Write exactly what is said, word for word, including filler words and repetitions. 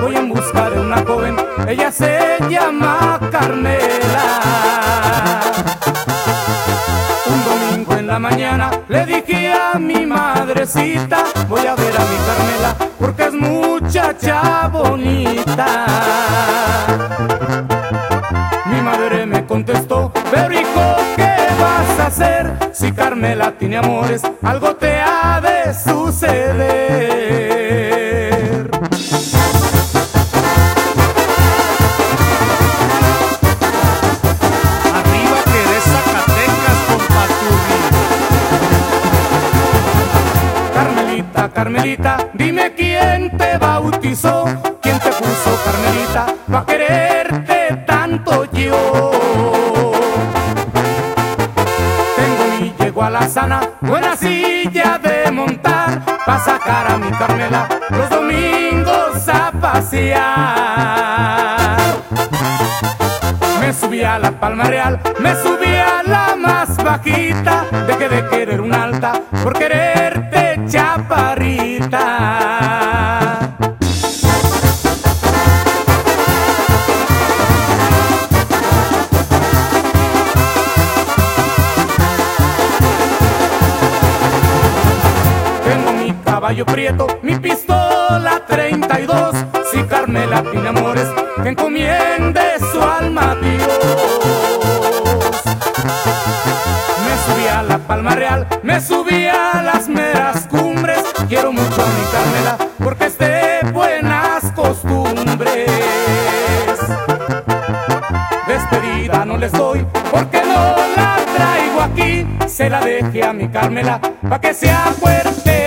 voy en busca de una joven, ella se llama Carmela. Un domingo en la mañana le dije a mi madrecita, voy a ver a mi Carmela porque es muchacha bonita. Mi madre me contestó, pero hijo, ¿qué vas a hacer? Si Carmela tiene amores, algo te ha de suceder. Arriba que de Zacatecas, compaturri. Carmelita, Carmelita, dime quién te bautizó, quién te puso Carmelita, pa' quererte tanto yo. Tengo mi yegua la sana, buena silla de montar, pa' sacar a mi Carmela los domingos a pasear. Me subí a la Palma Real, me subí a la más bajita, dejé de querer una alta por quererte chaparrita. Tengo mi caballo prieto, mi pistola treinta y dos, si Carmela tiene amores, que encomiende su alma a Dios. Me subí a la Palma Real, me subí a las meras cumbres, quiero mucho a mi Carmela porque es de buenas costumbres. Despedida no les doy porque no la traigo aquí, se la dejé a mi Carmela pa' que sea fuerte